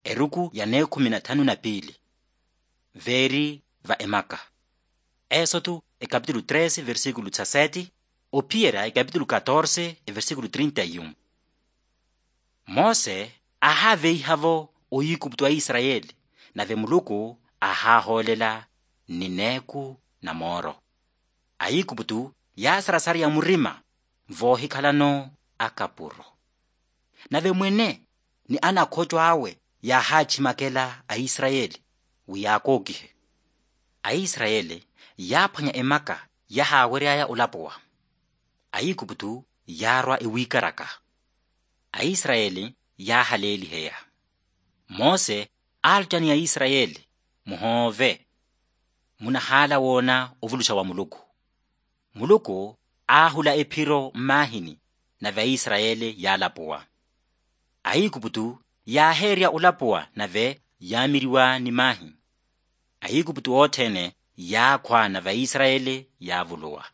Eruku ya ne 12 veri va emaka. Éxodo capítulo 13 versículo 17 opiera capítulo 14 versículo 31. Mose ahave ihavo oyikuptu wa Israeli na vemuluku ahaholela nineku na moro. Ayikuptu ya sarasari ya murima vohikhalano akapuro. Na vemwene ni anakhocho awe ya hachimakela a Israeli wiyakokihe. A Israeli yaphwanya emaka yahawereaya ulapowa. Ayikuptu yarwa ewikaraka. A Israeli yahaleli heya. Mose altani ya Israeli muhove munahala wona ovulusha wa muluku. Muluku ahula ephiro mahini na va Israeli yalapowa. Ayikuptu yaheria ulapowa na ve yamiriwa ni mahi. Ayikuptu othene yakhwa na va Israeli yavuluwa.